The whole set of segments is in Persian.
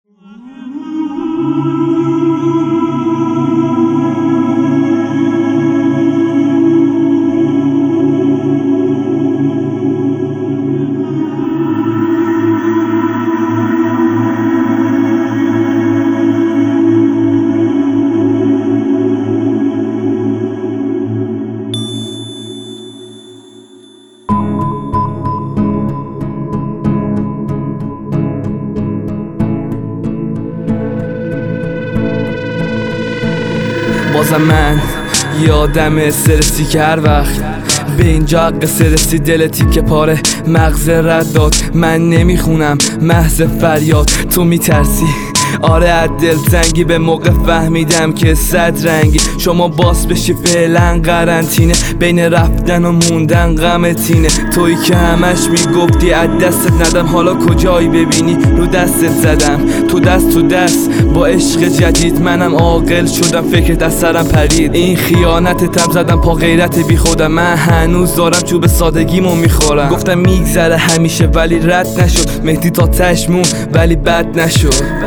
بازم من یه آدم استرسی که هر وقت به اینجا قصه رسی دلتی که پاره مغز رد داد. من نمیخونم محض فریاد، تو میترسی آره از دلتنگی. به موقع فهمیدم که صد رنگی شما باس بشی فعلا قرنطینه، بین رفتن و موندن غمتینه. تویی که همش میگفتی از دستت ندم، حالا کجایی ببینی رو دستت زدم. تو دست با عشق جدید منم عاقل شدم، فکرت از سرم پرید. این خیانت تب زدم پا غیرت بی خودم، من هنوز دارم چوب سادگیمو میخورم. گفتم میگذره همیشه ولی رد نشد، مهدی تا تشمون ولی بد نشد.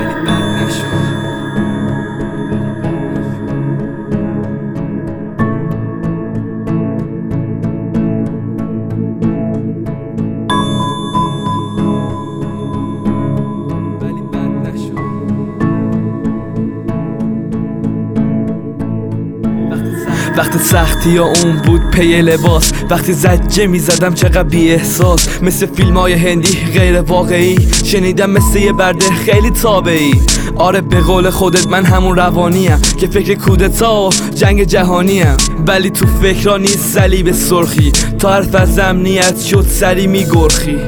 وقت سختی ها اون بود پی لباس، وقتی زجه میزدم چقدر بی احساس. مثل فیلم های هندی غیر واقعی، شنیدم مثل یه برده خیلی تابعی. آره به قول خودت من همون روانیم که فکر کودتا و جنگ جهانیم، ولی تو فکرها نیست صلیب سرخی. تا حرف از امنیت شد سری میگرخی.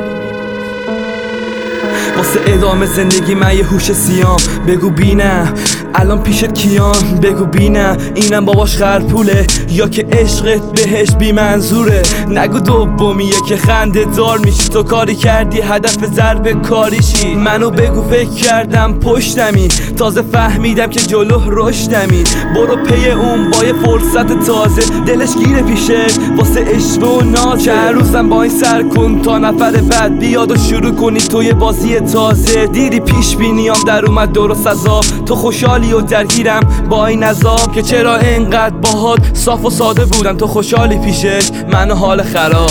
واسه ادامه زندگی من یه هوش سیام، بگو بینم الان پیشت کیان. بگو بینم اینم باباش خرپوله یا که عشقت بهش بی منظوره. نگو دومیه که خنده دار میشی، تو کاری کردی هدف ضرب کاریشی. منو بگو فکر کردم پشتمی، تازه فهمیدم که جلو رشدمی. برو پی اون با یه فرصت تازه، دلش گیره پیشت واسه عشق و ناز. چند روزم با این سر کن تا نفر بعد بیاد و شروع کنی تو یه بازی تازه. دیدی پیش بینیام در اومد درست عذاب، تو خوشحالی و درگیرم با این عذاب که چرا اینقدر باهات صاف و ساده بودم. تو خوشحالی پیشش من حال خراب.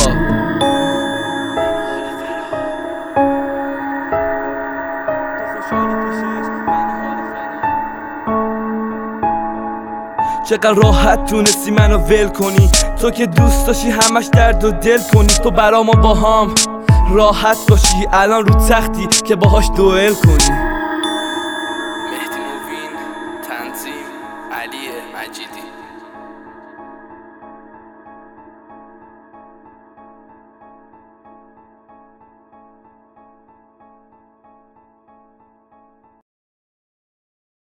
چقدر راحت تونستی منو ول کنی، تو که دوست داشتی همش درد و دل کنی. تو برام و باهام راحت باشی، الان رو تختی که باهاش دوئل کنی. مهدی موین، تنظیم علی مجیدی.